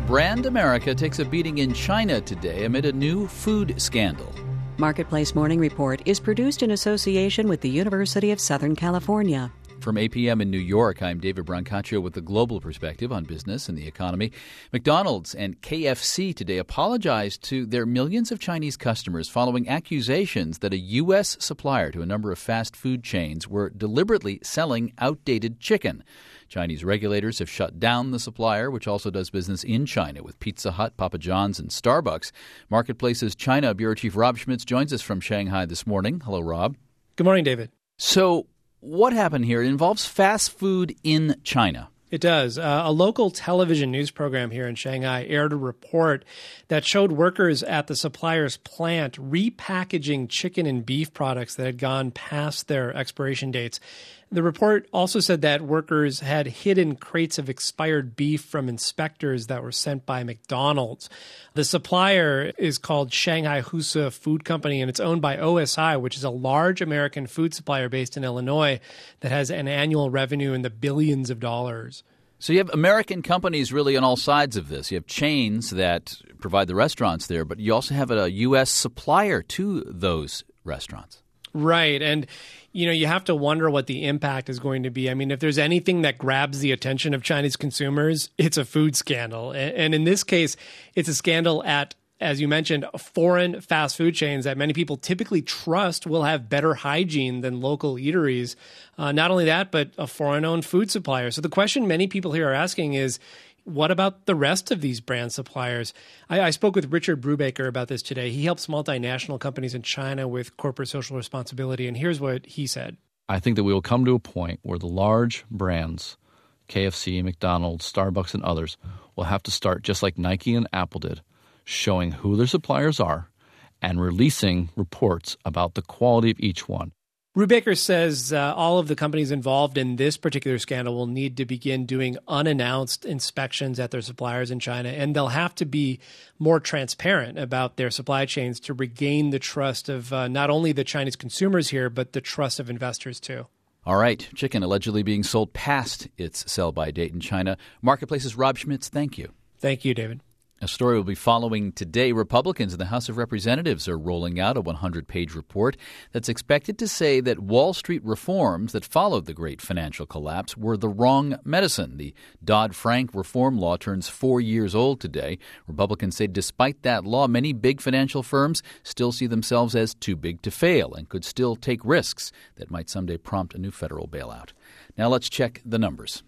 brand America takes a beating in China today amid a new food scandal. Marketplace Morning Report is produced in association with the University of Southern California. From APM in New York, I'm David Brancaccio with the global perspective on business and the economy. McDonald's and KFC today apologized to their millions of Chinese customers following accusations that a U.S. supplier to a number of fast food chains were deliberately selling outdated chicken. Chinese regulators have shut down the supplier, which also does business in China with Pizza Hut, Papa John's, and Starbucks. Marketplace's China Bureau Chief Rob Schmitz joins us from Shanghai this morning. Hello, Rob. Good morning, David. So what happened here? It involves fast food in China. It does. A local television news program here in Shanghai aired a report that showed workers at the supplier's plant repackaging chicken and beef products that had gone past their expiration dates. The report also said that workers had hidden crates of expired beef from inspectors that were sent by McDonald's. The supplier is called Shanghai Husa Food Company, and it's owned by OSI, which is a large American food supplier based in Illinois that has an annual revenue in the billions of dollars. So you have American companies really on all sides of this. You have chains that provide the restaurants there, but you also have a U.S. supplier to those restaurants. Right. And, you have to wonder what the impact is going to be. I mean, if there's anything that grabs the attention of Chinese consumers, it's a food scandal. And in this case, it's a scandal at, as you mentioned, foreign fast food chains that many people typically trust will have better hygiene than local eateries. Not only that, but a foreign-owned food supplier. So the question many people here are asking is, what about the rest of these brand suppliers? I spoke with Richard Brubaker about this today. He helps multinational companies in China with corporate social responsibility, and here's what he said. I think that we will come to a point where the large brands, KFC, McDonald's, Starbucks, and others, will have to start, just like Nike and Apple did, showing who their suppliers are and releasing reports about the quality of each one. Brubaker says all of the companies involved in this particular scandal will need to begin doing unannounced inspections at their suppliers in China, and they'll have to be more transparent about their supply chains to regain the trust of not only the Chinese consumers here, but the trust of investors too. All right. Chicken allegedly being sold past its sell-by date in China. Marketplace's Rob Schmitz, thank you. Thank you, David. A story we'll be following today. Republicans in the House of Representatives are rolling out a 100-page report that's expected to say that Wall Street reforms that followed the great financial collapse were the wrong medicine. The Dodd-Frank reform law turns 4 years old today. Republicans say despite that law, many big financial firms still see themselves as too big to fail and could still take risks that might someday prompt a new federal bailout. Now let's check the numbers.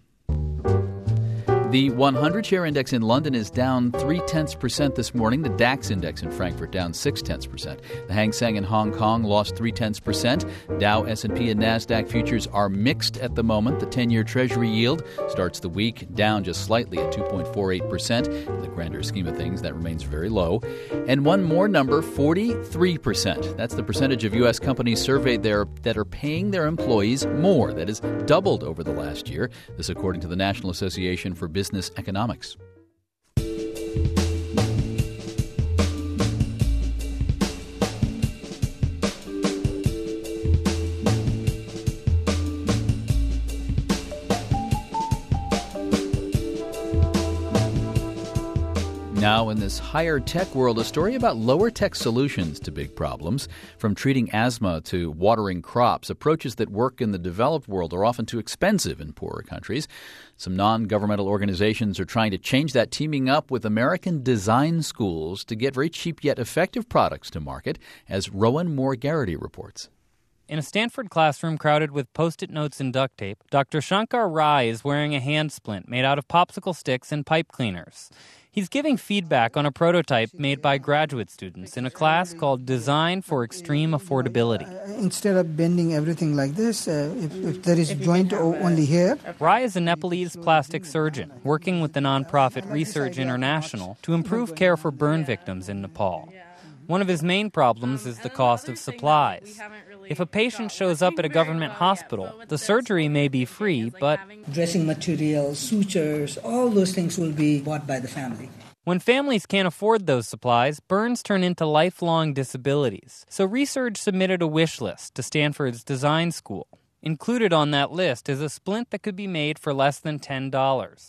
The 100-share index in London is down 0.3% this morning. The DAX index in Frankfurt down 0.6%. The Hang Seng in Hong Kong lost 0.3%. Dow, S&P, and NASDAQ futures are mixed at the moment. The 10-year Treasury yield starts the week down just slightly at 2.48%. In the grander scheme of things, that remains very low. And one more number, 43%. That's the percentage of U.S. companies surveyed there that are paying their employees more. That has doubled over the last year. This according to the National Association for Business Economics. Now, in this higher tech world, a story about lower tech solutions to big problems. From treating asthma to watering crops, approaches that work in the developed world are often too expensive in poorer countries. Some non-governmental organizations are trying to change that, teaming up with American design schools to get very cheap yet effective products to market, as Rowan Moore-Garrity reports. In a Stanford classroom crowded with Post-it notes and duct tape, Dr. Shankar Rai is wearing a hand splint made out of popsicle sticks and pipe cleaners. He's giving feedback on a prototype made by graduate students in a class called Design for Extreme Affordability. Instead of bending everything like this, if there is joint only here. Rai is a Nepalese plastic surgeon working with the nonprofit Research International to improve care for burn victims in Nepal. One of his main problems is the cost of supplies. If a patient shows up at a government hospital, the surgery may be free, but dressing materials, sutures, all those things will be bought by the family. When families can't afford those supplies, burns turn into lifelong disabilities. So Research submitted a wish list to Stanford's design school. Included on that list is a splint that could be made for less than $10.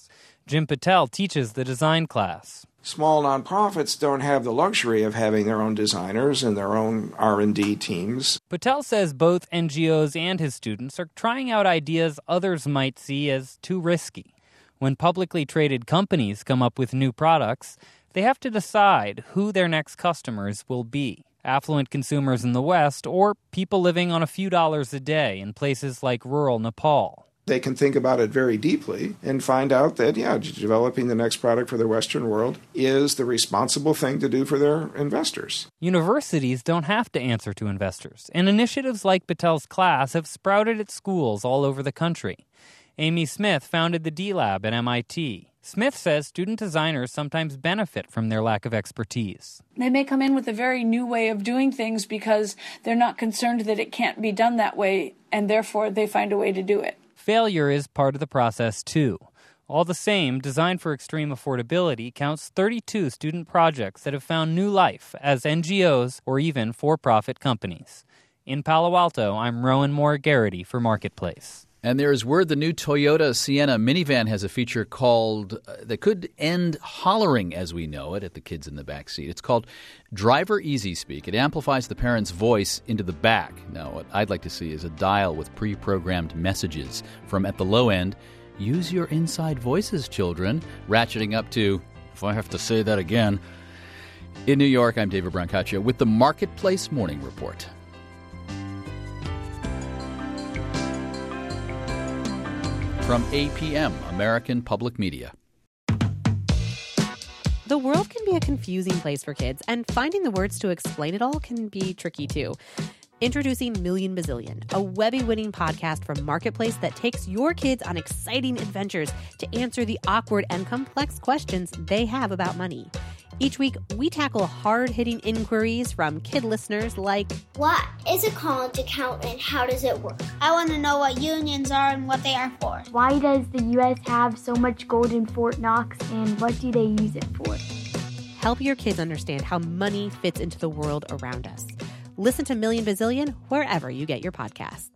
Jim Patel teaches the design class. Small nonprofits don't have the luxury of having their own designers and their own R&D teams. Patel says both NGOs and his students are trying out ideas others might see as too risky. When publicly traded companies come up with new products, they have to decide who their next customers will be. Affluent consumers in the West or people living on a few dollars a day in places like rural Nepal. They can think about it very deeply and find out that, developing the next product for the Western world is the responsible thing to do for their investors. Universities don't have to answer to investors, and initiatives like Patel's class have sprouted at schools all over the country. Amy Smith founded the D-Lab at MIT. Smith says student designers sometimes benefit from their lack of expertise. They may come in with a very new way of doing things because they're not concerned that it can't be done that way, and therefore they find a way to do it. Failure is part of the process, too. All the same, Design for Extreme Affordability counts 32 student projects that have found new life as NGOs or even for-profit companies. In Palo Alto, I'm Rowan Moore-Garrity for Marketplace. And there is word the new Toyota Sienna minivan has a feature called that could end hollering as we know it at the kids in the back seat. It's called Driver Easy Speak. It amplifies the parent's voice into the back. Now, what I'd like to see is a dial with pre-programmed messages from, at the low end, use your inside voices, children, ratcheting up to, if I have to say that again. In New York, I'm David Brancaccio with the Marketplace Morning Report. From APM, American Public Media. The world can be a confusing place for kids, and finding the words to explain it all can be tricky too. Introducing Million Bazillion, a Webby-winning podcast from Marketplace that takes your kids on exciting adventures to answer the awkward and complex questions they have about money. Each week, we tackle hard-hitting inquiries from kid listeners like, what is a college account and how does it work? I want to know what unions are and what they are for. Why does the U.S. have so much gold in Fort Knox and what do they use it for? Help your kids understand how money fits into the world around us. Listen to Million Bazillion wherever you get your podcasts.